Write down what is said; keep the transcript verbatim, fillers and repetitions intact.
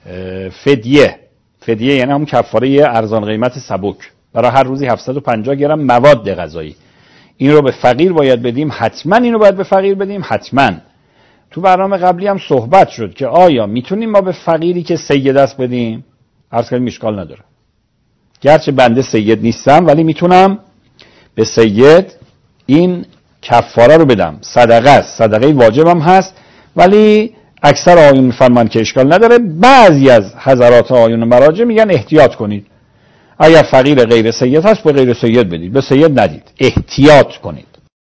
فدیه. فدیه یعنی همون کفاره ارزان قیمت سبک برای هر روزی هفتصد و پنجاه گرم مواد غذایی. این رو به فقیر باید بدیم، حتما اینو باید به فقیر بدیم، حتما. تو برنامه قبلی هم صحبت شد که آیا میتونیم ما به فقیری که سید است بدیم؟ عرض کردیم اشکال نداره، گرچه بنده سید نیستم ولی میتونم به سید این کفاره رو بدم. صدقه است، صدقه واجبم هست، ولی اکثر آیون میفرمان که اشکال نداره. بعضی از حضرات آیون مراجع میگن احتیاط کنید، اگر فقیر غیر سید هست به غیر سید بدید، به سید ندید، احتیاط کنید.